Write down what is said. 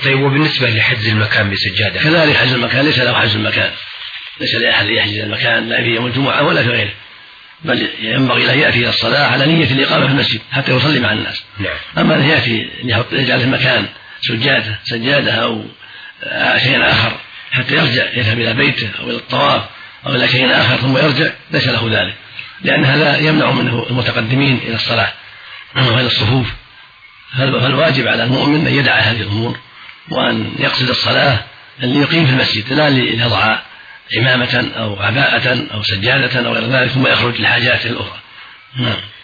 طيب وبالنسبة لحجز المكان بسجادة؟ كذلك حجز المكان ليس له حجز المكان، ليس لأحد يحجز المكان لا في يوم الجمعة ولا في غيره، بل ينبغي أن يأتي إلى الصلاة على نية الإقامة في المسجد حتى يصلي مع الناس. أما أن يأتي يجعل المكان سجادة أو شيء آخر حتى يرجع يذهب إلى بيته أو إلى الطواف أو إلى شيء آخر ثم يرجع ليس له ذلك، لأن هذا يمنع منه المتقدمين إلى الصلاة وإلى الصفوف. فالواجب على المؤمن أن يدع هذه الأمور وأن يقصد الصلاة اللي يقيم في المسجد، لا ليضع عمامة أو عباءة أو سجادة أو غير ذلك ثم يخرج لحاجاته الأخرى.